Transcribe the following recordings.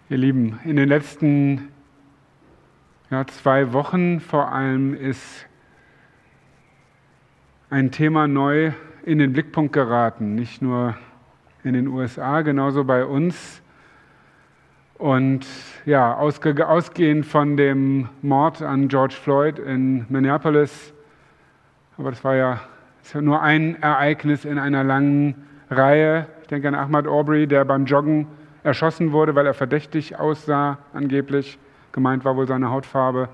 Ihr Lieben, in den letzten 2 Wochen vor allem ist ein Thema neu in den Blickpunkt geraten, nicht nur in den USA, genauso bei uns. Und ja, ausgehend von dem Mord an George Floyd in Minneapolis, aber das war ja nur ein Ereignis in einer langen Reihe. Ich denke an Ahmaud Arbery, der beim Joggen erschossen wurde, weil er verdächtig aussah, angeblich. Gemeint war wohl seine Hautfarbe.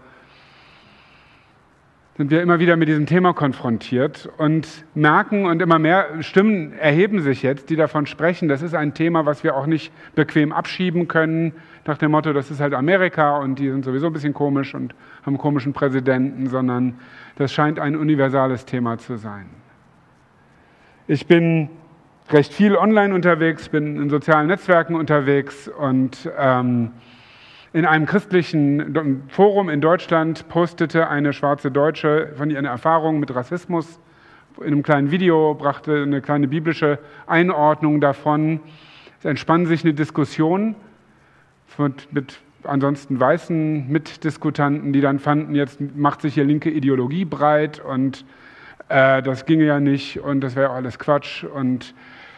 Sind wir immer wieder mit diesem Thema konfrontiert und merken, und immer mehr Stimmen erheben sich jetzt, die davon sprechen, das ist ein Thema, was wir auch nicht bequem abschieben können, nach dem Motto, das ist halt Amerika und die sind sowieso ein bisschen komisch und haben einen komischen Präsidenten, sondern das scheint ein universales Thema zu sein. Ich bin recht viel online unterwegs, bin in sozialen Netzwerken unterwegs und in einem christlichen Forum in Deutschland postete eine schwarze Deutsche von ihren Erfahrungen mit Rassismus. In einem kleinen Video brachte eine kleine biblische Einordnung davon. Es entspann sich eine Diskussion mit ansonsten weißen Mitdiskutanten, die dann fanden, jetzt macht sich hier linke Ideologie breit und das ginge ja nicht und das wäre ja alles Quatsch. Und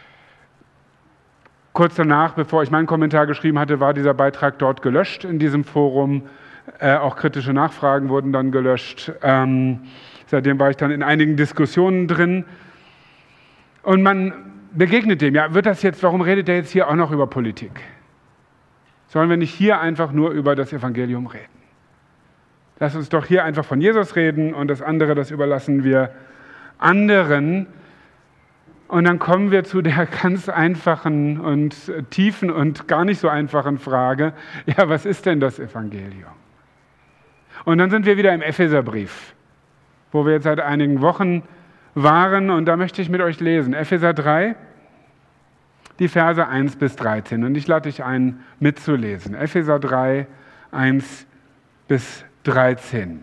kurz danach, bevor ich meinen Kommentar geschrieben hatte, war dieser Beitrag dort gelöscht in diesem Forum. Auch kritische Nachfragen wurden dann gelöscht. Seitdem war ich dann in einigen Diskussionen drin. Und man begegnet dem. Ja, warum redet er jetzt hier auch noch über Politik? Sollen wir nicht hier einfach nur über das Evangelium reden? Lass uns doch hier einfach von Jesus reden und das andere, das überlassen wir anderen. Und dann kommen wir zu der ganz einfachen und tiefen und gar nicht so einfachen Frage, ja, was ist denn das Evangelium? Und dann sind wir wieder im Epheserbrief, wo wir jetzt seit einigen Wochen waren und da möchte ich mit euch lesen. Epheser 3, die Verse 1 bis 13 und ich lade dich ein, mitzulesen. Epheser 3, 1 bis 13.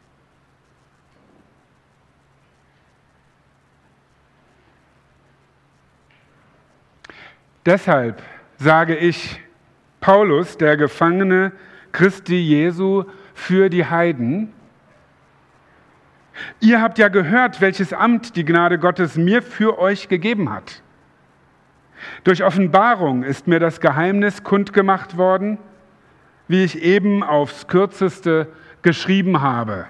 Deshalb sage ich, Paulus, der Gefangene Christi Jesu für die Heiden, ihr habt ja gehört, welches Amt die Gnade Gottes mir für euch gegeben hat. Durch Offenbarung ist mir das Geheimnis kundgemacht worden, wie ich eben aufs Kürzeste geschrieben habe.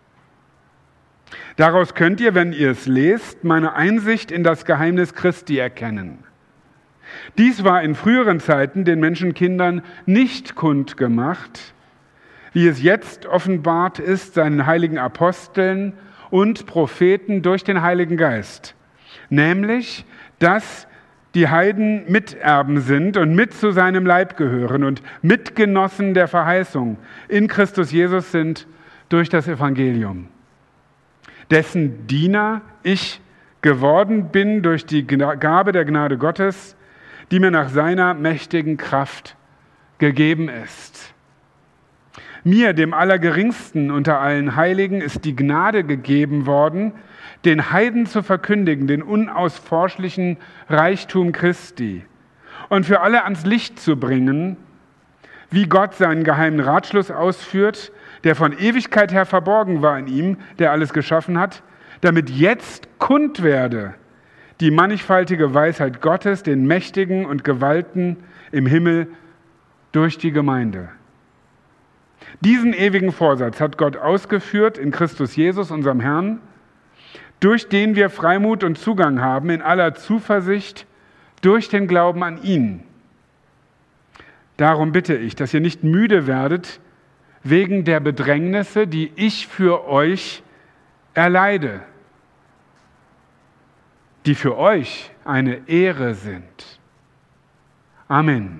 Daraus könnt ihr, wenn ihr es lest, meine Einsicht in das Geheimnis Christi erkennen. Dies war in früheren Zeiten den Menschenkindern nicht kundgemacht, wie es jetzt offenbart ist seinen heiligen Aposteln und Propheten durch den Heiligen Geist, nämlich, dass die Heiden Miterben sind und mit zu seinem Leib gehören und Mitgenossen der Verheißung in Christus Jesus sind durch das Evangelium, dessen Diener ich geworden bin durch die Gabe der Gnade Gottes, die mir nach seiner mächtigen Kraft gegeben ist. Mir, dem Allergeringsten unter allen Heiligen, ist die Gnade gegeben worden, den Heiden zu verkündigen, den unausforschlichen Reichtum Christi und für alle ans Licht zu bringen, wie Gott seinen geheimen Ratschluss ausführt, der von Ewigkeit her verborgen war in ihm, der alles geschaffen hat, damit jetzt kund werde die mannigfaltige Weisheit Gottes, den Mächtigen und Gewalten im Himmel durch die Gemeinde. Diesen ewigen Vorsatz hat Gott ausgeführt in Christus Jesus, unserem Herrn, durch den wir Freimut und Zugang haben in aller Zuversicht durch den Glauben an ihn. Darum bitte ich, dass ihr nicht müde werdet wegen der Bedrängnisse, die ich für euch erleide, die für euch eine Ehre sind. Amen.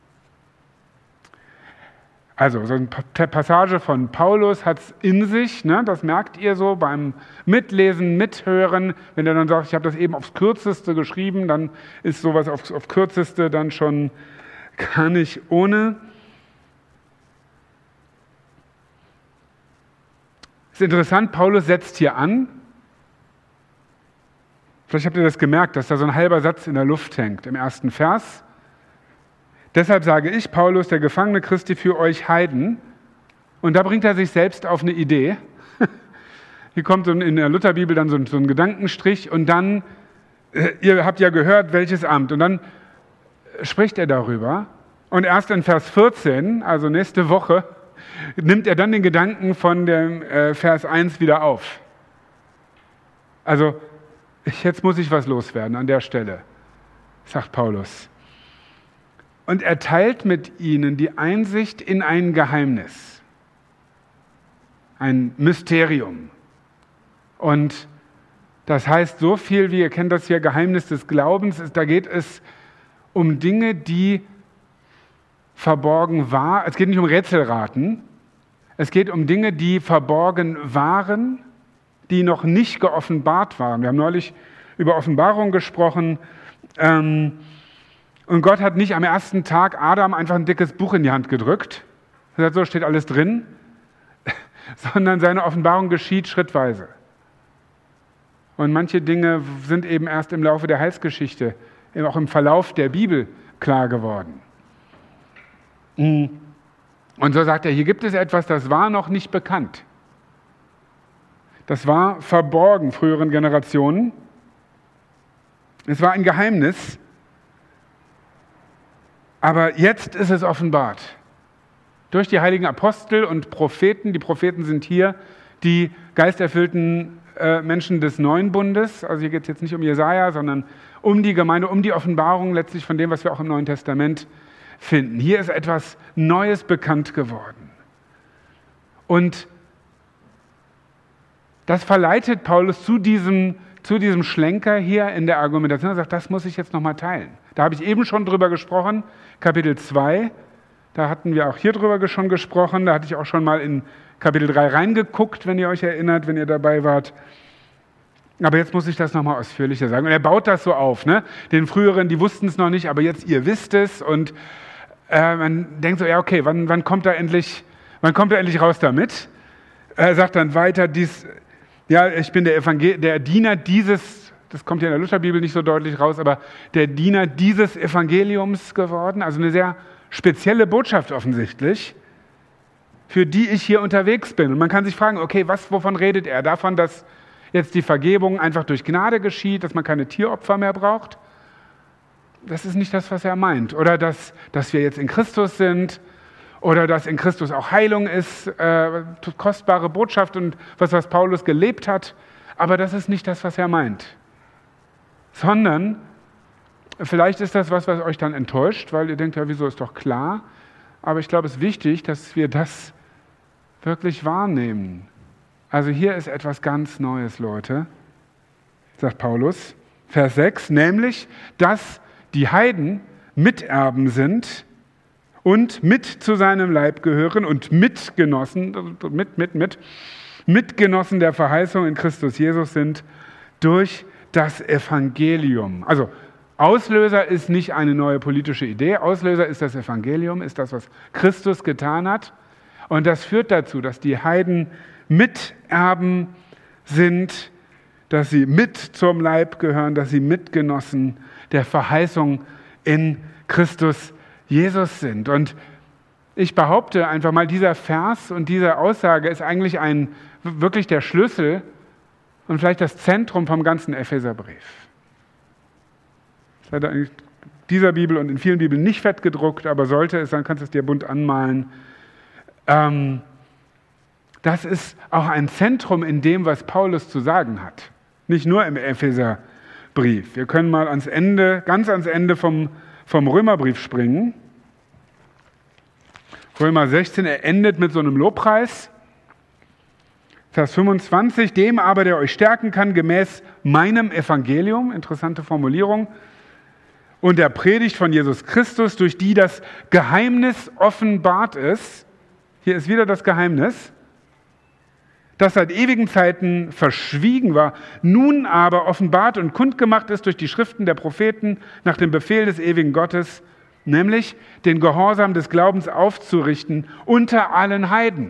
Also, so eine Passage von Paulus hat es in sich, ne? Das merkt ihr so beim Mitlesen, Mithören. Wenn er dann sagt, ich habe das eben aufs Kürzeste geschrieben, dann ist sowas auf Kürzeste dann schon gar nicht ohne. Es ist interessant, Paulus setzt hier an. Vielleicht habt ihr das gemerkt, dass da so ein halber Satz in der Luft hängt im ersten Vers. Deshalb sage ich, Paulus, der Gefangene Christi, für euch Heiden. Und da bringt er sich selbst auf eine Idee. Hier kommt in der Lutherbibel dann so ein Gedankenstrich und dann, ihr habt ja gehört, welches Amt. Und dann spricht er darüber. Und erst in Vers 14, also nächste Woche, nimmt er dann den Gedanken von dem Vers 1 wieder auf. Also, jetzt muss ich was loswerden an der Stelle, sagt Paulus. Und er teilt mit ihnen die Einsicht in ein Geheimnis, ein Mysterium. Und das heißt so viel, wie ihr kennt das hier, Geheimnis des Glaubens, da geht es um Dinge, die verborgen waren. Es geht nicht um Rätselraten, es geht um Dinge, die verborgen waren, die noch nicht geoffenbart waren. Wir haben neulich über Offenbarung gesprochen. Und Gott hat nicht am ersten Tag Adam einfach ein dickes Buch in die Hand gedrückt. Er hat gesagt, so steht alles drin. Sondern seine Offenbarung geschieht schrittweise. Und manche Dinge sind eben erst im Laufe der Heilsgeschichte, eben auch im Verlauf der Bibel klar geworden. Und so sagt er, hier gibt es etwas, das war noch nicht bekannt. Das war verborgen früheren Generationen. Es war ein Geheimnis, aber jetzt ist es offenbart. Durch die heiligen Apostel und Propheten, die Propheten sind hier die geisterfüllten Menschen des Neuen Bundes, also hier geht es jetzt nicht um Jesaja, sondern um die Gemeinde, um die Offenbarung letztlich von dem, was wir auch im Neuen Testament finden. Hier ist etwas Neues bekannt geworden. Und das verleitet Paulus zu diesem Schlenker hier in der Argumentation. Er sagt, das muss ich jetzt nochmal teilen. Da habe ich eben schon drüber gesprochen, Kapitel 2, da hatten wir auch hier drüber schon gesprochen, da hatte ich auch schon mal in Kapitel 3 reingeguckt, wenn ihr euch erinnert, wenn ihr dabei wart. Aber jetzt muss ich das nochmal ausführlicher sagen. Und er baut das so auf. Ne? Den früheren, die wussten es noch nicht, aber jetzt ihr wisst es. Und man denkt so, ja okay, wann kommt er endlich raus damit? Er sagt dann weiter, ich bin der Diener dieses, das kommt ja in der Lutherbibel nicht so deutlich raus, aber der Diener dieses Evangeliums geworden. Also eine sehr spezielle Botschaft offensichtlich, für die ich hier unterwegs bin. Und man kann sich fragen, okay, wovon redet er? Davon, dass jetzt die Vergebung einfach durch Gnade geschieht, dass man keine Tieropfer mehr braucht? Das ist nicht das, was er meint. Oder dass wir jetzt in Christus sind oder dass in Christus auch Heilung ist, kostbare Botschaft und was Paulus gelebt hat. Aber das ist nicht das, was er meint. Sondern, vielleicht ist das was euch dann enttäuscht, weil ihr denkt, ja, wieso, ist doch klar. Aber ich glaube, es ist wichtig, dass wir das wirklich wahrnehmen. Also hier ist etwas ganz Neues, Leute, sagt Paulus, Vers 6, nämlich, dass die Heiden Miterben sind und mit zu seinem Leib gehören und Mitgenossen der Verheißung in Christus Jesus sind durch das Evangelium. Also Auslöser ist nicht eine neue politische Idee, Auslöser ist das Evangelium, ist das, was Christus getan hat. Und das führt dazu, dass die Heiden Miterben sind, dass sie mit zum Leib gehören, dass sie Mitgenossen der Verheißung in Christus Jesus sind. Und ich behaupte einfach mal, dieser Vers und diese Aussage ist eigentlich wirklich der Schlüssel und vielleicht das Zentrum vom ganzen Epheserbrief. Das hat eigentlich dieser Bibel und in vielen Bibeln nicht fett gedruckt, aber sollte es, dann kannst du es dir bunt anmalen. Das ist auch ein Zentrum in dem, was Paulus zu sagen hat. Nicht nur im Epheserbrief. Wir können mal ganz ans Ende vom Römerbrief springen. Römer 16, er endet mit so einem Lobpreis. Vers 25, dem aber, der euch stärken kann, gemäß meinem Evangelium, interessante Formulierung, und der Predigt von Jesus Christus, durch die das Geheimnis offenbart ist. Hier ist wieder das Geheimnis, das seit ewigen Zeiten verschwiegen war, nun aber offenbart und kundgemacht ist durch die Schriften der Propheten nach dem Befehl des ewigen Gottes, nämlich den Gehorsam des Glaubens aufzurichten unter allen Heiden.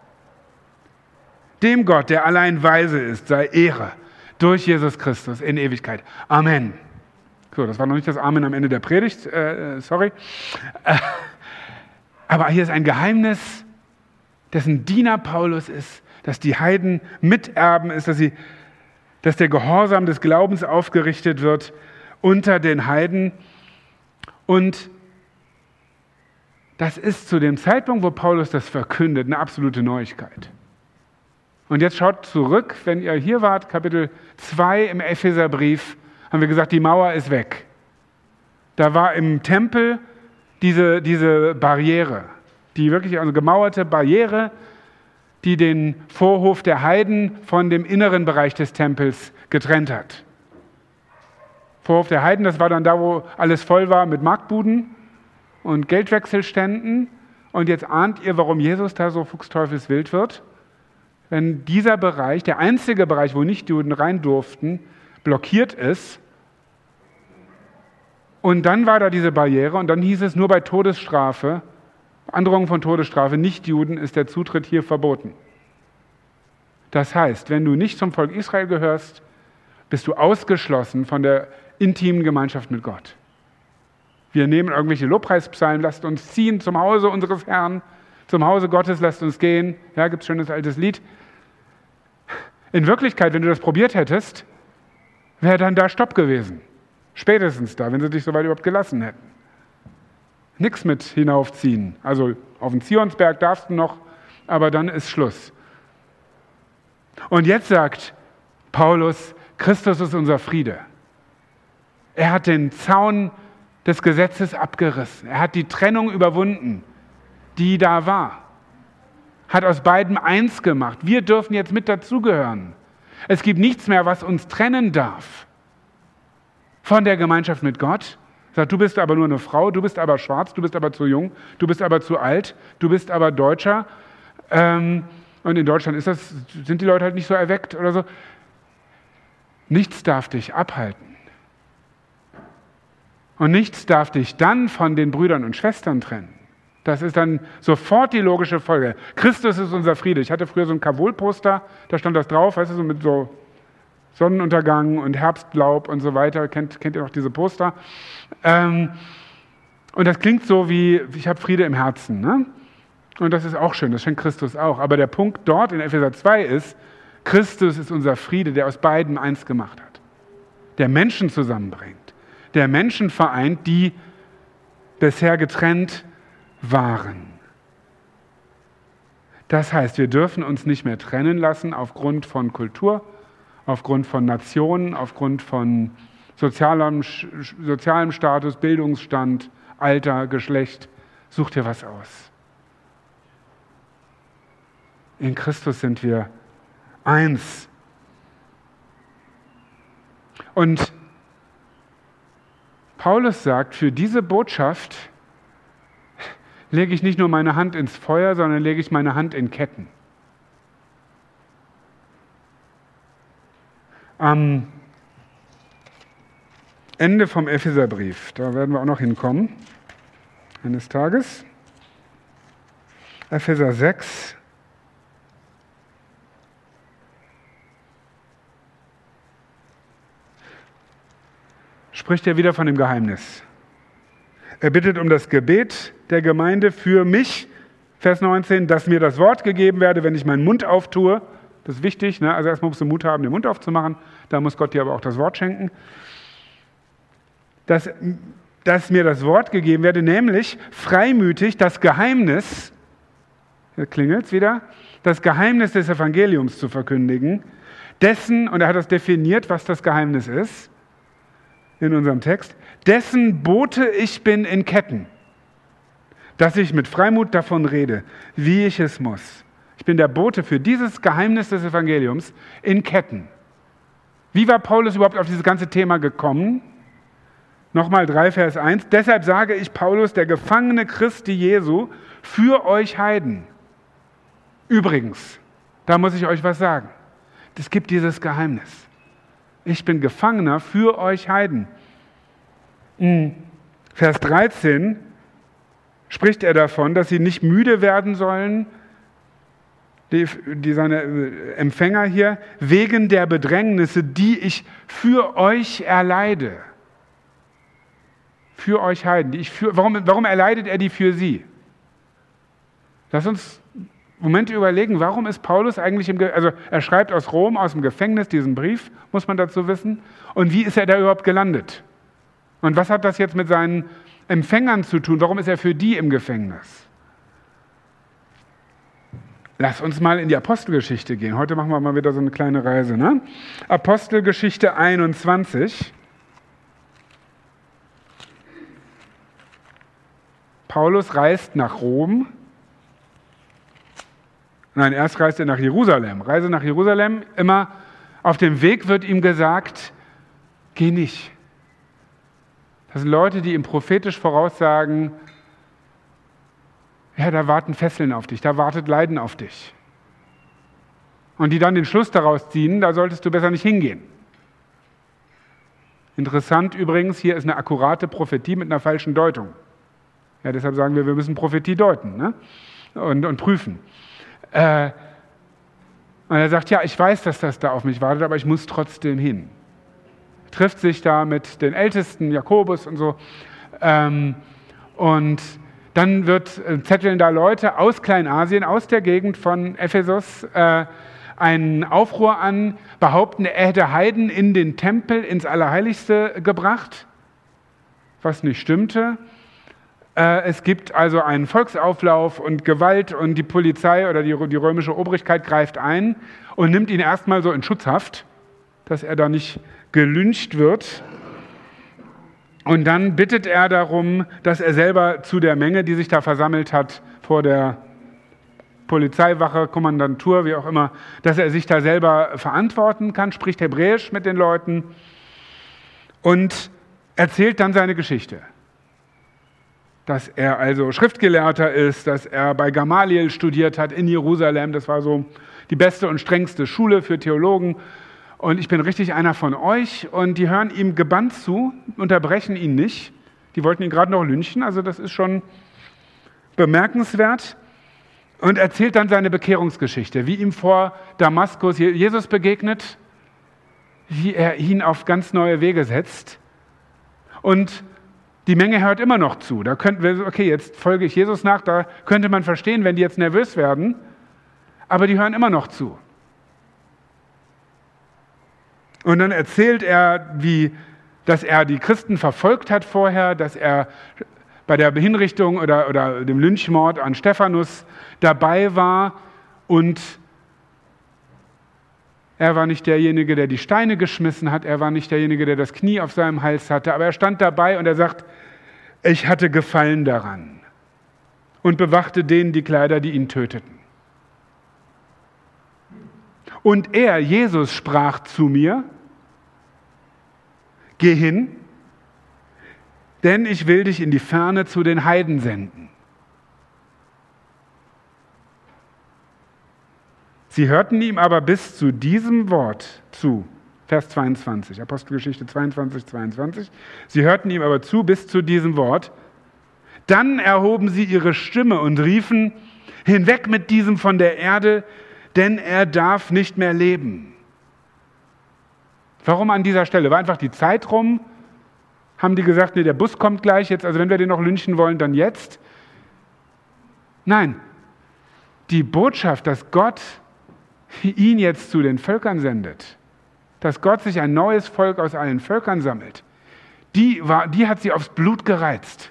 Dem Gott, der allein weise ist, sei Ehre durch Jesus Christus in Ewigkeit. Amen. So, das war noch nicht das Amen am Ende der Predigt, sorry. Aber hier ist ein Geheimnis, dessen Diener Paulus ist, dass die Heiden Miterben ist, dass der Gehorsam des Glaubens aufgerichtet wird unter den Heiden. Und das ist zu dem Zeitpunkt, wo Paulus das verkündet, eine absolute Neuigkeit. Und jetzt schaut zurück, wenn ihr hier wart, Kapitel 2 im Epheserbrief, haben wir gesagt, die Mauer ist weg. Da war im Tempel diese Barriere, die wirklich eine gemauerte Barriere, die den Vorhof der Heiden von dem inneren Bereich des Tempels getrennt hat. Vorhof der Heiden, das war dann da, wo alles voll war mit Marktbuden und Geldwechselständen. Und jetzt ahnt ihr, warum Jesus da so fuchsteufelswild wird. Wenn dieser Bereich, der einzige Bereich, wo Nichtjuden rein durften, blockiert ist. Und dann war da diese Barriere und dann hieß es, nur bei Todesstrafe, Androhung von Todesstrafe, Nichtjuden ist der Zutritt hier verboten. Das heißt, wenn du nicht zum Volk Israel gehörst, bist du ausgeschlossen von der intimen Gemeinschaft mit Gott. Wir nehmen irgendwelche Lobpreispsalmen, lasst uns ziehen zum Hause unseres Herrn, zum Hause Gottes, lasst uns gehen. Ja, gibt es schönes altes Lied. In Wirklichkeit, wenn du das probiert hättest, wäre dann da Stopp gewesen. Spätestens da, wenn sie dich so weit überhaupt gelassen hätten. Nichts mit hinaufziehen. Also auf den Zionsberg darfst du noch, aber dann ist Schluss. Und jetzt sagt Paulus, Christus ist unser Friede. Er hat den Zaun des Gesetzes abgerissen. Er hat die Trennung überwunden, die da war. Hat aus beiden eins gemacht. Wir dürfen jetzt mit dazugehören. Es gibt nichts mehr, was uns trennen darf von der Gemeinschaft mit Gott. Sagt, du bist aber nur eine Frau, du bist aber schwarz, du bist aber zu jung, du bist aber zu alt, du bist aber Deutscher. Und in Deutschland sind die Leute halt nicht so erweckt oder so. Nichts darf dich abhalten. Und nichts darf dich dann von den Brüdern und Schwestern trennen. Das ist dann sofort die logische Folge. Christus ist unser Friede. Ich hatte früher so ein Kavol-Poster, da stand das drauf, weißt du, so mit so Sonnenuntergang und Herbstlaub und so weiter. Kennt ihr noch diese Poster? Und das klingt so wie, ich habe Friede im Herzen. Ne? Und das ist auch schön, das schenkt Christus auch. Aber der Punkt dort in Epheser 2 ist, Christus ist unser Friede, der aus beiden eins gemacht hat. Der Menschen zusammenbringt. Der Menschen vereint, die bisher getrennt waren. Das heißt, wir dürfen uns nicht mehr trennen lassen aufgrund von Kultur, aufgrund von Nationen, aufgrund von sozialem Status, Bildungsstand, Alter, Geschlecht. Such dir was aus. In Christus sind wir eins. Und Paulus sagt, für diese Botschaft lege ich nicht nur meine Hand ins Feuer, sondern lege ich meine Hand in Ketten. Am Ende vom Epheserbrief, da werden wir auch noch hinkommen, eines Tages, Epheser 6, spricht er wieder von dem Geheimnis. Er bittet um das Gebet der Gemeinde für mich, Vers 19, dass mir das Wort gegeben werde, wenn ich meinen Mund auftue. Das ist wichtig, ne? Also erstmal musst du Mut haben, den Mund aufzumachen, da muss Gott dir aber auch das Wort schenken. Dass mir das Wort gegeben werde, nämlich freimütig das Geheimnis, hier klingelt es wieder, das Geheimnis des Evangeliums zu verkündigen, dessen, und er hat das definiert, was das Geheimnis ist, in unserem Text, dessen Bote ich bin in Ketten, dass ich mit Freimut davon rede, wie ich es muss. Ich bin der Bote für dieses Geheimnis des Evangeliums in Ketten. Wie war Paulus überhaupt auf dieses ganze Thema gekommen? Nochmal 3 Vers 1. Deshalb sage ich, Paulus, der Gefangene Christi Jesu, für euch Heiden. Übrigens, da muss ich euch was sagen. Es gibt dieses Geheimnis. Ich bin Gefangener für euch Heiden. Vers 13 spricht er davon, dass sie nicht müde werden sollen, seine Empfänger hier, wegen der Bedrängnisse, die ich für euch erleide. für euch Heiden. Warum erleidet er die für sie? Lass uns einen Moment überlegen, warum ist Paulus eigentlich also er schreibt aus Rom, aus dem Gefängnis diesen Brief, muss man dazu wissen. Und wie ist er da überhaupt gelandet? Und was hat das jetzt mit seinen Empfängern zu tun? Warum ist er für die im Gefängnis? Lass uns mal in die Apostelgeschichte gehen. Heute machen wir mal wieder so eine kleine Reise. Ne? Apostelgeschichte 21. Paulus reist nach Rom. Nein, erst reist er nach Jerusalem. Reise nach Jerusalem. Immer auf dem Weg wird ihm gesagt, geh nicht. Das sind Leute, die ihm prophetisch voraussagen, ja, da warten Fesseln auf dich, da wartet Leiden auf dich. Und die dann den Schluss daraus ziehen, da solltest du besser nicht hingehen. Interessant übrigens, hier ist eine akkurate Prophetie mit einer falschen Deutung. Ja, deshalb sagen wir müssen Prophetie deuten, ne? und prüfen. Und er sagt, ja, ich weiß, dass das da auf mich wartet, aber ich muss trotzdem hin. Trifft sich da mit den Ältesten, Jakobus und so. Und dann zetteln da Leute aus Kleinasien, aus der Gegend von Ephesus, einen Aufruhr an, behaupten, er hätte Heiden in den Tempel, ins Allerheiligste gebracht, was nicht stimmte. Es gibt also einen Volksauflauf und Gewalt und die Polizei oder die römische Obrigkeit greift ein und nimmt ihn erstmal so in Schutzhaft, dass er da nicht gelyncht wird. Und dann bittet er darum, dass er selber zu der Menge, die sich da versammelt hat, vor der Polizeiwache, Kommandantur, wie auch immer, dass er sich da selber verantworten kann, spricht Hebräisch mit den Leuten und erzählt dann seine Geschichte. Dass er also Schriftgelehrter ist, dass er bei Gamaliel studiert hat in Jerusalem, das war so die beste und strengste Schule für Theologen. Und ich bin richtig einer von euch und die hören ihm gebannt zu, unterbrechen ihn nicht. Die wollten ihn gerade noch lynchen, also das ist schon bemerkenswert. Und erzählt dann seine Bekehrungsgeschichte, wie ihm vor Damaskus Jesus begegnet, wie er ihn auf ganz neue Wege setzt. Und die Menge hört immer noch zu. Da könnten wir, okay, jetzt folge ich Jesus nach, da könnte man verstehen, wenn die jetzt nervös werden, aber die hören immer noch zu. Und dann erzählt er, dass er die Christen verfolgt hat vorher, dass er bei der Hinrichtung oder dem Lynchmord an Stephanus dabei war und er war nicht derjenige, der die Steine geschmissen hat, er war nicht derjenige, der das Knie auf seinem Hals hatte, aber er stand dabei und er sagt, ich hatte Gefallen daran und bewachte denen die Kleider, die ihn töteten. Und er, Jesus, sprach zu mir, geh hin, denn ich will dich in die Ferne zu den Heiden senden. Sie hörten ihm aber bis zu diesem Wort zu. Vers 22, Apostelgeschichte 22, 22. Sie hörten ihm aber zu bis zu diesem Wort. Dann erhoben sie ihre Stimme und riefen, hinweg mit diesem von der Erde, denn er darf nicht mehr leben. Warum an dieser Stelle? War einfach die Zeit rum? Haben die gesagt, nee, der Bus kommt gleich jetzt, also wenn wir den noch lynchen wollen, dann jetzt? Nein, die Botschaft, dass Gott ihn jetzt zu den Völkern sendet, dass Gott sich ein neues Volk aus allen Völkern sammelt, die hat sie aufs Blut gereizt.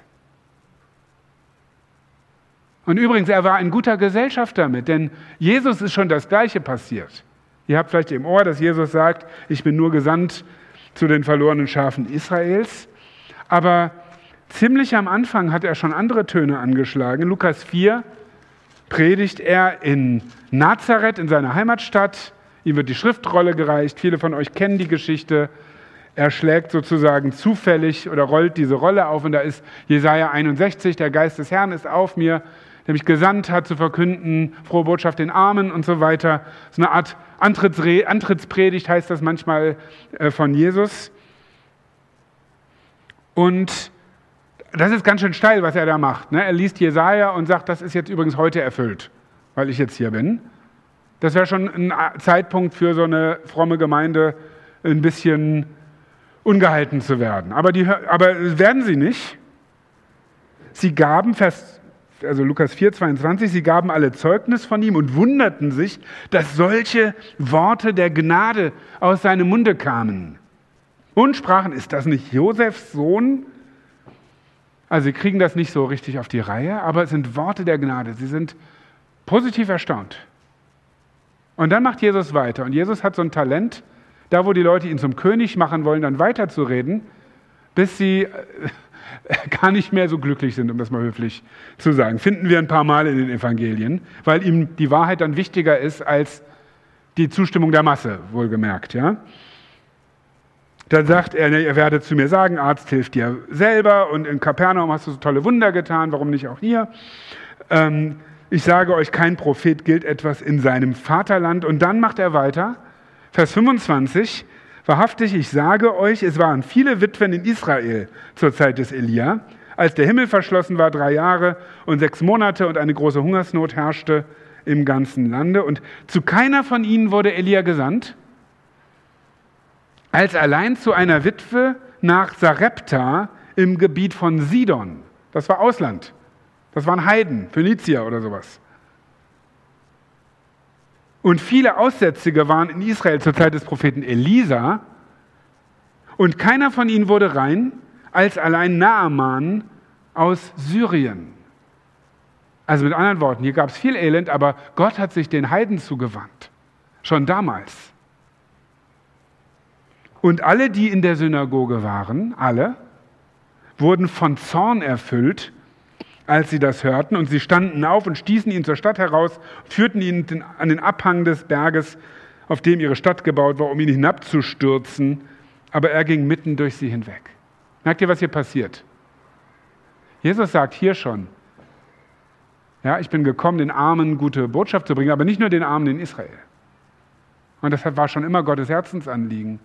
Und übrigens, er war in guter Gesellschaft damit, denn Jesus ist schon das Gleiche passiert. Ihr habt vielleicht im Ohr, dass Jesus sagt, ich bin nur gesandt zu den verlorenen Schafen Israels. Aber ziemlich am Anfang hat er schon andere Töne angeschlagen. In Lukas 4 predigt er in Nazareth, in seiner Heimatstadt. Ihm wird die Schriftrolle gereicht. Viele von euch kennen die Geschichte. Er schlägt sozusagen zufällig oder rollt diese Rolle auf und da ist Jesaja 61, der Geist des Herrn ist auf mir, der mich gesandt hat, zu verkünden, frohe Botschaft den Armen und so weiter. So eine Art Antrittspredigt heißt das manchmal von Jesus. Und das ist ganz schön steil, was er da macht. Er liest Jesaja und sagt, das ist jetzt übrigens heute erfüllt, weil ich jetzt hier bin. Das wäre schon ein Zeitpunkt für so eine fromme Gemeinde, ein bisschen ungehalten zu werden. Aber werden sie nicht. sie gaben, Lukas 4,22, sie gaben alle Zeugnis von ihm und wunderten sich, dass solche Worte der Gnade aus seinem Munde kamen. Und sprachen, ist das nicht Josefs Sohn? Also sie kriegen das nicht so richtig auf die Reihe, aber es sind Worte der Gnade. Sie sind positiv erstaunt. Und dann macht Jesus weiter. Und Jesus hat so ein Talent, da wo die Leute ihn zum König machen wollen, dann weiterzureden, bis sie gar nicht mehr so glücklich sind, um das mal höflich zu sagen. Finden wir ein paar Mal in den Evangelien, weil ihm die Wahrheit dann wichtiger ist als die Zustimmung der Masse, wohlgemerkt. Ja? Dann sagt er, ihr werdet zu mir sagen, Arzt hilft dir selber und in Kapernaum hast du so tolle Wunder getan, warum nicht auch hier? Ich sage euch, kein Prophet gilt etwas in seinem Vaterland. Und dann macht er weiter, Vers 25, wahrhaftig, ich sage euch, es waren viele Witwen in Israel zur Zeit des Elia, als der Himmel verschlossen war 3 Jahre und 6 Monate und eine große Hungersnot herrschte im ganzen Lande. Und zu keiner von ihnen wurde Elia gesandt, als allein zu einer Witwe nach Sarepta im Gebiet von Sidon. Das war Ausland. Das waren Heiden, Phönizier oder sowas. Und viele Aussätzige waren in Israel zur Zeit des Propheten Elisa. Und keiner von ihnen wurde rein, als allein Naaman aus Syrien. Also mit anderen Worten, hier gab es viel Elend, aber Gott hat sich den Heiden zugewandt. Schon damals. Und alle, die in der Synagoge waren, alle, wurden von Zorn erfüllt, als sie das hörten. Und sie standen auf und stießen ihn zur Stadt heraus, führten ihn an den Abhang des Berges, auf dem ihre Stadt gebaut war, um ihn hinabzustürzen. Aber er ging mitten durch sie hinweg. Merkt ihr, was hier passiert? Jesus sagt hier schon, ja, ich bin gekommen, den Armen gute Botschaft zu bringen, aber nicht nur den Armen in Israel. Und das war schon immer Gottes Herzensanliegen.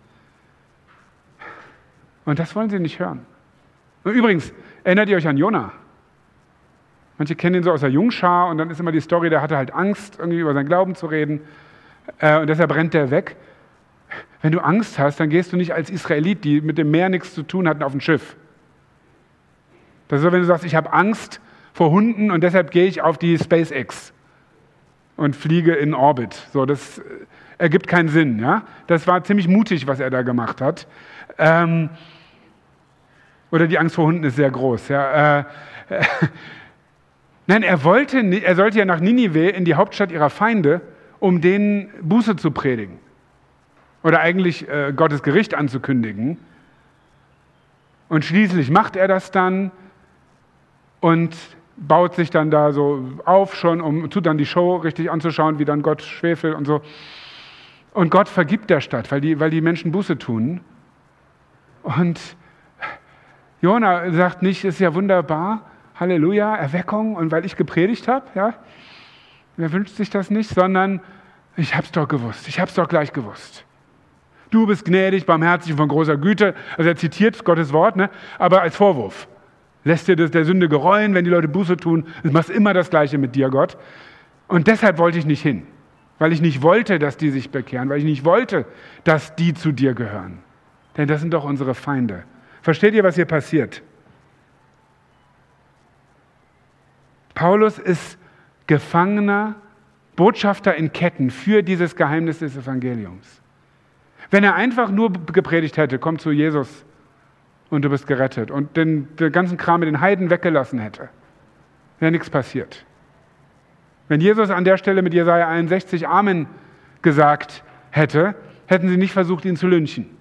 Und das wollen sie nicht hören. Und übrigens, erinnert ihr euch an Jona? Manche kennen ihn so aus der Jungschar und dann ist immer die Story, der hatte halt Angst, irgendwie über seinen Glauben zu reden und deshalb rennt der weg. Wenn du Angst hast, dann gehst du nicht als Israelit, die mit dem Meer nichts zu tun hatten, auf ein Schiff. Das ist so, wenn du sagst, ich habe Angst vor Hunden und deshalb gehe ich auf die SpaceX und fliege in Orbit. So, das ergibt keinen Sinn. Ja? Das war ziemlich mutig, was er da gemacht hat. Oder die Angst vor Hunden ist sehr groß. Ja? Nein, er sollte ja nach Ninive, in die Hauptstadt ihrer Feinde, um denen Buße zu predigen. Oder eigentlich Gottes Gericht anzukündigen. Und schließlich macht er das dann und baut sich dann da so auf schon, tut dann die Show richtig anzuschauen, wie dann Gott schwefelt und so. Und Gott vergibt der Stadt, weil die Menschen Buße tun. Und Jona sagt nicht, ist ja wunderbar, Halleluja, Erweckung und weil ich gepredigt habe, ja, wer wünscht sich das nicht, sondern ich habe es doch gewusst, ich habe es doch gleich gewusst. Du bist gnädig, barmherzig und von großer Güte, also er zitiert Gottes Wort, ne, aber als Vorwurf. Lässt dir das der Sünde gereuen, wenn die Leute Buße tun, du machst immer das Gleiche mit dir, Gott. Und deshalb wollte ich nicht hin, weil ich nicht wollte, dass die sich bekehren, weil ich nicht wollte, dass die zu dir gehören. Denn das sind doch unsere Feinde. Versteht ihr, was hier passiert? Paulus ist Gefangener, Botschafter in Ketten für dieses Geheimnis des Evangeliums. Wenn er einfach nur gepredigt hätte, komm zu Jesus und du bist gerettet und den ganzen Kram mit den Heiden weggelassen hätte, wäre nichts passiert. Wenn Jesus an der Stelle mit Jesaja 61 Amen gesagt hätte, hätten sie nicht versucht, ihn zu lynchen.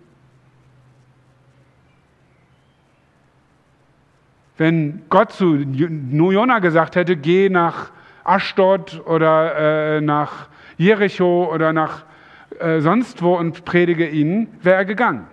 Wenn Gott zu Jona gesagt hätte, geh nach Aschdod oder nach Jericho oder nach sonst wo und predige ihnen, wäre er gegangen.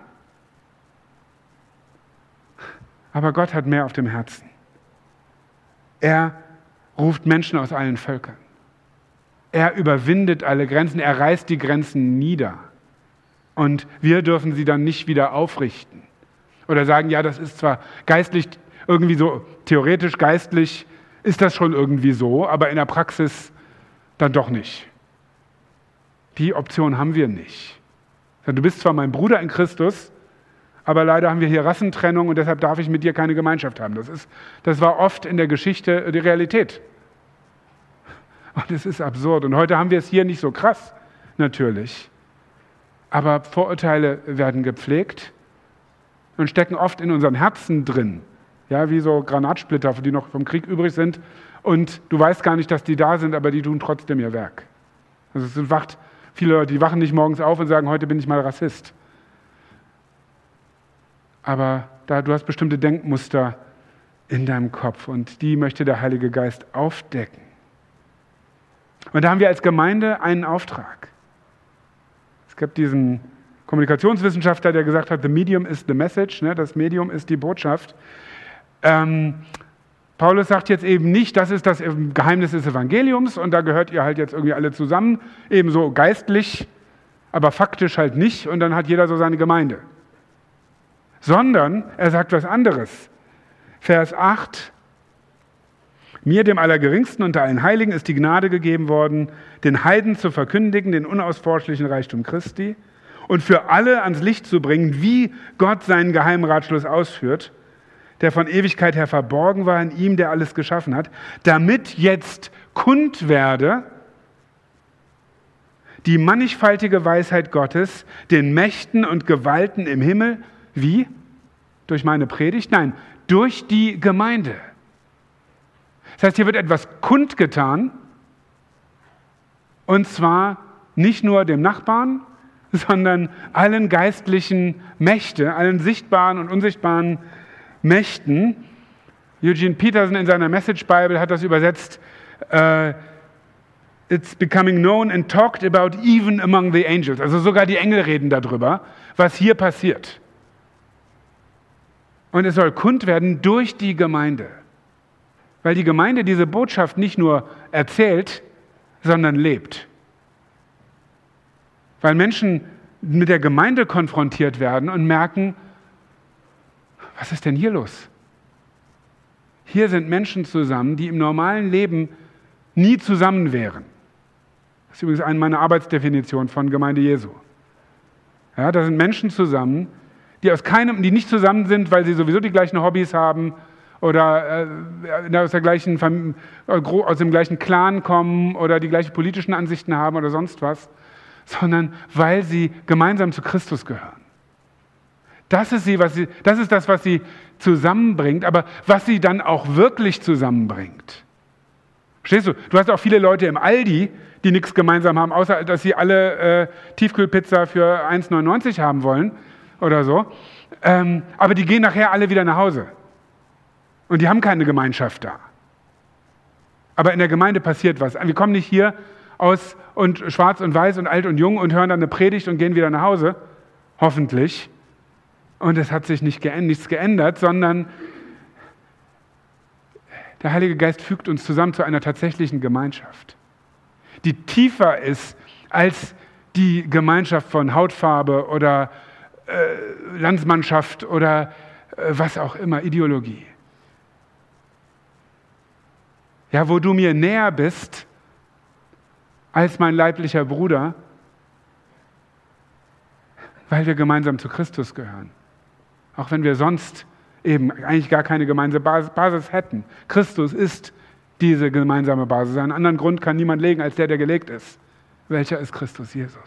Aber Gott hat mehr auf dem Herzen. Er ruft Menschen aus allen Völkern. Er überwindet alle Grenzen, er reißt die Grenzen nieder. Und wir dürfen sie dann nicht wieder aufrichten. Oder sagen, ja, das ist zwar geistlich irgendwie so, theoretisch, geistlich ist das schon irgendwie so, aber in der Praxis dann doch nicht. Die Option haben wir nicht. Du bist zwar mein Bruder in Christus, aber leider haben wir hier Rassentrennung und deshalb darf ich mit dir keine Gemeinschaft haben. Das war oft in der Geschichte die Realität. Und es ist absurd. Und heute haben wir es hier nicht so krass, natürlich. Aber Vorurteile werden gepflegt und stecken oft in unseren Herzen drin. Ja, wie so Granatsplitter, die noch vom Krieg übrig sind. Und du weißt gar nicht, dass die da sind, aber die tun trotzdem ihr Werk. Also viele Leute, die wachen nicht morgens auf und sagen, heute bin ich mal Rassist. Aber du hast bestimmte Denkmuster in deinem Kopf und die möchte der Heilige Geist aufdecken. Und da haben wir als Gemeinde einen Auftrag. Es gab diesen Kommunikationswissenschaftler, der gesagt hat, the medium is the message, ne? Das Medium ist die Botschaft. Paulus sagt jetzt eben nicht, das ist das Geheimnis des Evangeliums und da gehört ihr halt jetzt irgendwie alle zusammen, ebenso geistlich, aber faktisch halt nicht und dann hat jeder so seine Gemeinde. Sondern er sagt was anderes. Vers 8, mir, dem Allergeringsten unter allen Heiligen, ist die Gnade gegeben worden, den Heiden zu verkündigen, den unausforschlichen Reichtum Christi und für alle ans Licht zu bringen, wie Gott seinen geheimen Ratschluss ausführt, der von Ewigkeit her verborgen war in ihm, der alles geschaffen hat, damit jetzt kund werde die mannigfaltige Weisheit Gottes, den Mächten und Gewalten im Himmel, wie? Durch meine Predigt? Nein, durch die Gemeinde. Das heißt, hier wird etwas kundgetan, und zwar nicht nur dem Nachbarn, sondern allen geistlichen Mächten, allen sichtbaren und unsichtbaren Mächten. Eugene Peterson in seiner Message Bible hat das übersetzt, it's becoming known and talked about even among the angels. Also sogar die Engel reden darüber, was hier passiert. Und es soll kund werden durch die Gemeinde. Weil die Gemeinde diese Botschaft nicht nur erzählt, sondern lebt. Weil Menschen mit der Gemeinde konfrontiert werden und merken, was ist denn hier los? Hier sind Menschen zusammen, die im normalen Leben nie zusammen wären. Das ist übrigens eine meiner Arbeitsdefinitionen von Gemeinde Jesu. Ja, da sind Menschen zusammen, die nicht zusammen sind, weil sie sowieso die gleichen Hobbys haben oder aus dem gleichen Clan kommen oder die gleichen politischen Ansichten haben oder sonst was, sondern weil sie gemeinsam zu Christus gehören. Das ist das, was sie zusammenbringt, aber was sie dann auch wirklich zusammenbringt. Verstehst du? Du hast auch viele Leute im Aldi, die nichts gemeinsam haben, außer dass sie alle Tiefkühlpizza für 1,99 haben wollen oder so. Aber die gehen nachher alle wieder nach Hause. Und die haben keine Gemeinschaft da. Aber in der Gemeinde passiert was. Wir kommen nicht hier aus und schwarz und weiß und alt und jung und hören dann eine Predigt und gehen wieder nach Hause. Hoffentlich. Und es hat sich nichts geändert, sondern der Heilige Geist fügt uns zusammen zu einer tatsächlichen Gemeinschaft, die tiefer ist als die Gemeinschaft von Hautfarbe oder Landsmannschaft oder was auch immer, Ideologie. Ja, wo du mir näher bist als mein leiblicher Bruder, weil wir gemeinsam zu Christus gehören. Auch wenn wir sonst eben eigentlich gar keine gemeinsame Basis hätten. Christus ist diese gemeinsame Basis. Einen anderen Grund kann niemand legen, als der gelegt ist. Welcher ist Christus Jesus?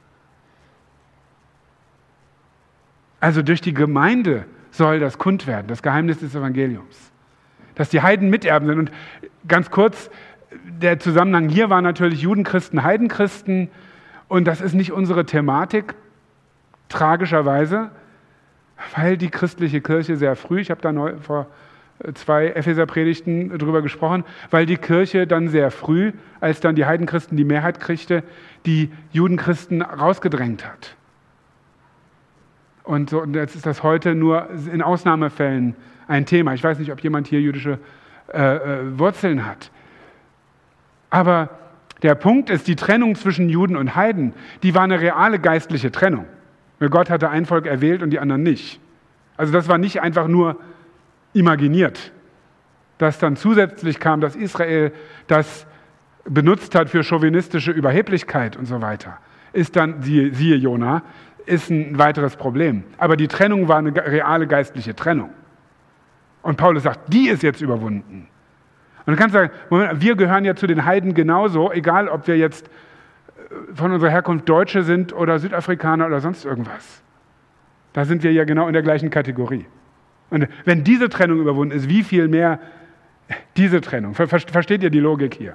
Also durch die Gemeinde soll das kund werden, das Geheimnis des Evangeliums. Dass die Heiden Miterben sind. Und ganz kurz, der Zusammenhang hier war natürlich Judenchristen, Heidenchristen. Und das ist nicht unsere Thematik, tragischerweise, weil die christliche Kirche sehr früh, ich habe da vor 2 Epheser-Predigten drüber gesprochen, weil die Kirche dann sehr früh, als dann die Heidenchristen die Mehrheit kriegte, die Judenchristen rausgedrängt hat. Und jetzt ist das heute nur in Ausnahmefällen ein Thema. Ich weiß nicht, ob jemand hier jüdische Wurzeln hat. Aber der Punkt ist, die Trennung zwischen Juden und Heiden, die war eine reale geistliche Trennung. Gott hatte ein Volk erwählt und die anderen nicht. Also das war nicht einfach nur imaginiert. Dass dann zusätzlich kam, dass Israel das benutzt hat für chauvinistische Überheblichkeit und so weiter, ist dann, siehe Jona, ist ein weiteres Problem. Aber die Trennung war eine reale geistliche Trennung. Und Paulus sagt, die ist jetzt überwunden. Und du kannst sagen, Moment, wir gehören ja zu den Heiden genauso, egal ob wir jetzt von unserer Herkunft Deutsche sind oder Südafrikaner oder sonst irgendwas. Da sind wir ja genau in der gleichen Kategorie. Und wenn diese Trennung überwunden ist, wie viel mehr diese Trennung? Versteht ihr die Logik hier?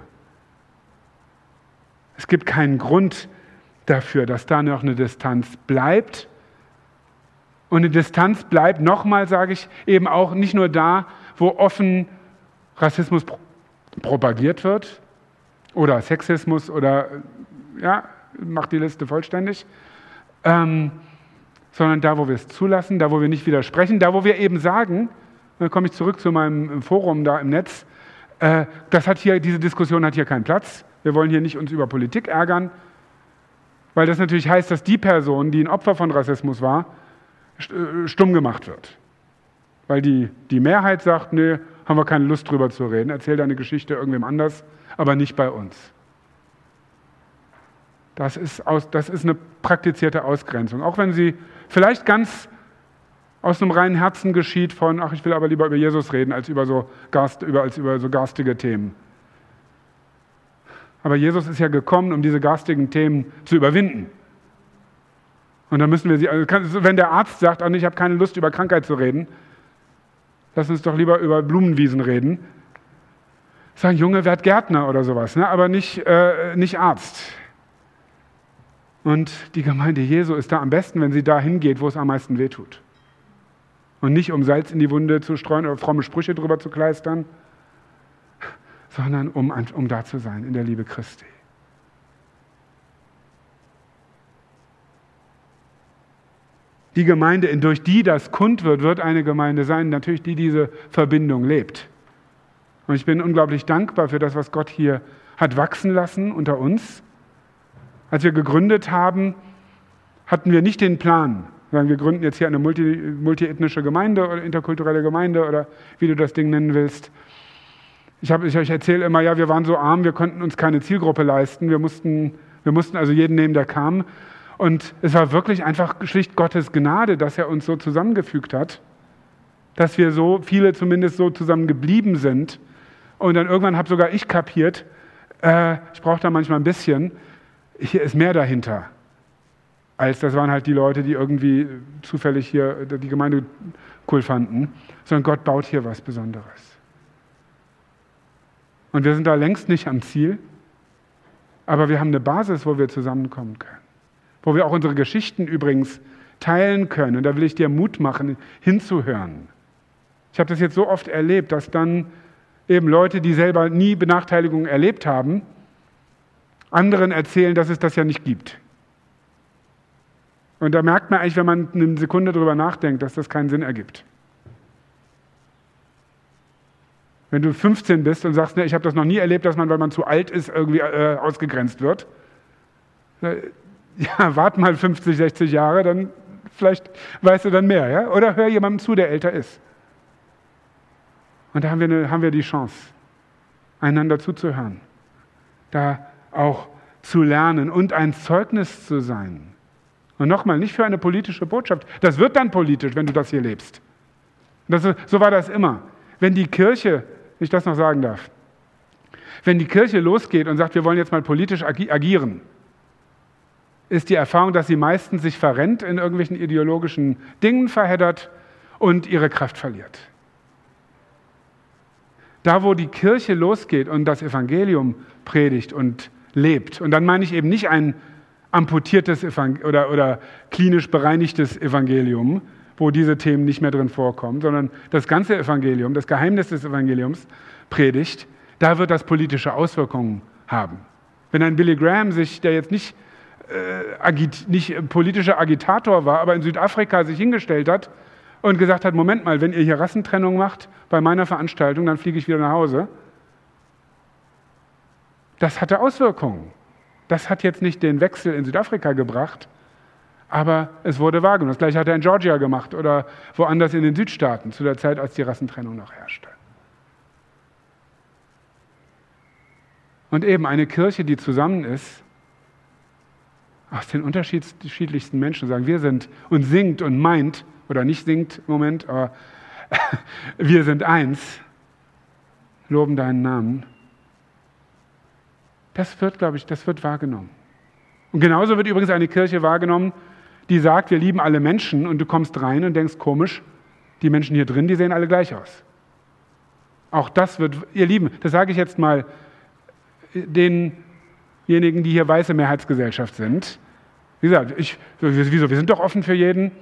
Es gibt keinen Grund dafür, dass da noch eine Distanz bleibt. Und eine Distanz bleibt, nochmal sage ich, eben auch nicht nur da, wo offen Rassismus propagiert wird oder Sexismus oder, ja, macht die Liste vollständig, sondern da, wo wir es zulassen, da, wo wir nicht widersprechen, da, wo wir eben sagen, dann komme ich zurück zu meinem Forum da im Netz, diese Diskussion hat hier keinen Platz, wir wollen hier nicht uns über Politik ärgern, weil das natürlich heißt, dass die Person, die ein Opfer von Rassismus war, stumm gemacht wird. Weil die Mehrheit sagt, nö, haben wir keine Lust drüber zu reden, erzähl deine Geschichte irgendwem anders, aber nicht bei uns. Das ist eine praktizierte Ausgrenzung, auch wenn sie vielleicht ganz aus einem reinen Herzen geschieht von, ach, ich will aber lieber über Jesus reden, als über so garstige Themen. Aber Jesus ist ja gekommen, um diese garstigen Themen zu überwinden. Und dann müssen wir sie, also wenn der Arzt sagt, ich habe keine Lust, über Krankheit zu reden, lass uns doch lieber über Blumenwiesen reden. Sagen, Junge, werd Gärtner oder sowas, ne? Aber nicht Arzt. Und die Gemeinde Jesu ist da am besten, wenn sie da hingeht, wo es am meisten wehtut. Und nicht, um Salz in die Wunde zu streuen oder fromme Sprüche drüber zu kleistern, sondern um da zu sein in der Liebe Christi. Die Gemeinde, durch die das kund wird eine Gemeinde sein, natürlich die diese Verbindung lebt. Und ich bin unglaublich dankbar für das, was Gott hier hat wachsen lassen unter uns. Als wir gegründet haben, hatten wir nicht den Plan, sagen, wir gründen jetzt hier eine multiethnische Gemeinde oder interkulturelle Gemeinde oder wie du das Ding nennen willst. Ich erzähle immer, ja, wir waren so arm, wir konnten uns keine Zielgruppe leisten. Wir mussten also jeden nehmen, der kam. Und es war wirklich einfach schlicht Gottes Gnade, dass er uns so zusammengefügt hat, dass wir so viele zumindest so zusammengeblieben sind. Und dann irgendwann habe sogar ich kapiert, ich brauche da manchmal ein bisschen, hier ist mehr dahinter, als das waren halt die Leute, die irgendwie zufällig hier die Gemeinde cool fanden, sondern Gott baut hier was Besonderes. Und wir sind da längst nicht am Ziel, aber wir haben eine Basis, wo wir zusammenkommen können. Wo wir auch unsere Geschichten übrigens teilen können. Und da will ich dir Mut machen, hinzuhören. Ich habe das jetzt so oft erlebt, dass dann eben Leute, die selber nie Benachteiligungen erlebt haben, anderen erzählen, dass es das ja nicht gibt. Und da merkt man eigentlich, wenn man eine Sekunde drüber nachdenkt, dass das keinen Sinn ergibt. Wenn du 15 bist und sagst, ne, ich habe das noch nie erlebt, dass man, weil man zu alt ist, irgendwie ausgegrenzt wird. Ja, wart mal 50, 60 Jahre, dann vielleicht weißt du dann mehr. Ja? Oder hör jemandem zu, der älter ist. Und da haben wir die Chance, einander zuzuhören. Da auch zu lernen und ein Zeugnis zu sein. Und nochmal, nicht für eine politische Botschaft. Das wird dann politisch, wenn du das hier lebst. So war das immer. Wenn die Kirche, wenn ich das noch sagen darf, wenn die Kirche losgeht und sagt, wir wollen jetzt mal politisch agieren, ist die Erfahrung, dass sie meistens sich verrennt, in irgendwelchen ideologischen Dingen verheddert und ihre Kraft verliert. Da, wo die Kirche losgeht und das Evangelium predigt und lebt, und dann meine ich eben nicht ein amputiertes oder klinisch bereinigtes Evangelium, wo diese Themen nicht mehr drin vorkommen, sondern das ganze Evangelium, das Geheimnis des Evangeliums predigt, da wird das politische Auswirkungen haben. Wenn ein Billy Graham der jetzt nicht politischer Agitator war, aber in Südafrika sich hingestellt hat und gesagt hat, Moment mal, wenn ihr hier Rassentrennung macht bei meiner Veranstaltung, dann fliege ich wieder nach Hause. Das hatte Auswirkungen. Das hat jetzt nicht den Wechsel in Südafrika gebracht, aber es wurde wahrgenommen. Das gleiche hat er in Georgia gemacht oder woanders in den Südstaaten, zu der Zeit, als die Rassentrennung noch herrschte. Und eben eine Kirche, die zusammen ist, aus den unterschiedlichsten Menschen sagen, wir sind und singt und meint, oder nicht singt im Moment, aber wir sind eins, loben deinen Namen. Das wird, glaube ich, das wird wahrgenommen. Und genauso wird übrigens eine Kirche wahrgenommen, die sagt, wir lieben alle Menschen und du kommst rein und denkst, komisch, die Menschen hier drin, die sehen alle gleich aus. Auch das wird, ihr Lieben, das sage ich jetzt mal denjenigen, die hier weiße Mehrheitsgesellschaft sind. Wie gesagt, wieso? Wir sind doch offen für jeden.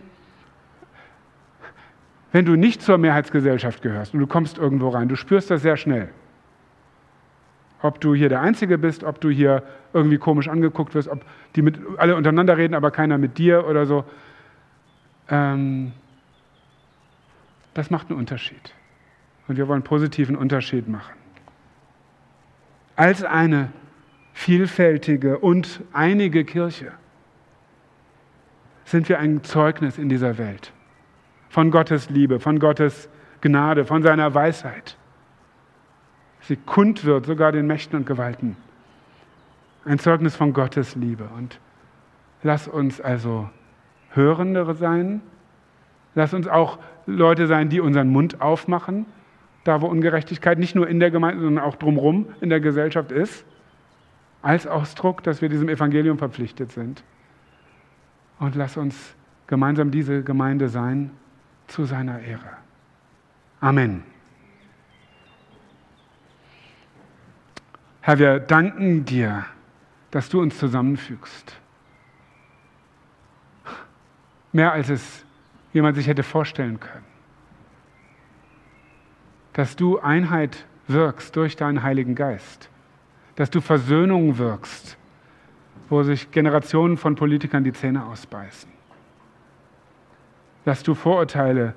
Wenn du nicht zur Mehrheitsgesellschaft gehörst und du kommst irgendwo rein, du spürst das sehr schnell. Ob du hier der Einzige bist, ob du hier irgendwie komisch angeguckt wirst, ob die alle untereinander reden, aber keiner mit dir oder so. Das macht einen Unterschied. Und wir wollen einen positiven Unterschied machen. Als eine vielfältige und einige Kirche sind wir ein Zeugnis in dieser Welt von Gottes Liebe, von Gottes Gnade, von seiner Weisheit. Sie kund wird, sogar den Mächten und Gewalten. Ein Zeugnis von Gottes Liebe. Und lass uns also Hörende sein. Lass uns auch Leute sein, die unseren Mund aufmachen, da wo Ungerechtigkeit nicht nur in der Gemeinde, sondern auch drumherum in der Gesellschaft ist, als Ausdruck, dass wir diesem Evangelium verpflichtet sind. Und lass uns gemeinsam diese Gemeinde sein zu seiner Ehre. Amen. Herr, wir danken dir, dass du uns zusammenfügst. Mehr als es jemand sich hätte vorstellen können. Dass du Einheit wirkst durch deinen Heiligen Geist. Dass du Versöhnung wirkst, wo sich Generationen von Politikern die Zähne ausbeißen. Dass du Vorurteile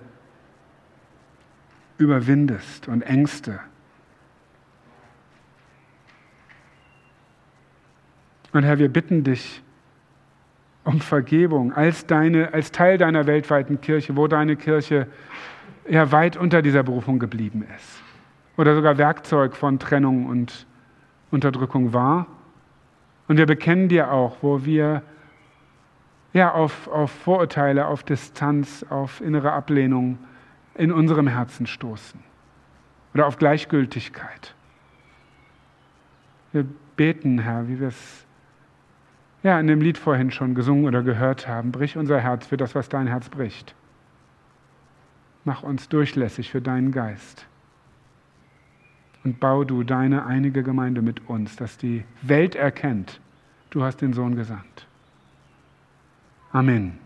überwindest und Ängste. Und Herr, wir bitten dich um Vergebung als Teil deiner weltweiten Kirche, wo deine Kirche ja weit unter dieser Berufung geblieben ist oder sogar Werkzeug von Trennung und Unterdrückung war. Und wir bekennen dir auch, wo wir ja auf Vorurteile, auf Distanz, auf innere Ablehnung in unserem Herzen stoßen oder auf Gleichgültigkeit. Wir beten, Herr, wie wir es ja in dem Lied vorhin schon gesungen oder gehört haben, brich unser Herz für das, was dein Herz bricht. Mach uns durchlässig für deinen Geist. Und bau du deine einige Gemeinde mit uns, dass die Welt erkennt, du hast den Sohn gesandt. Amen.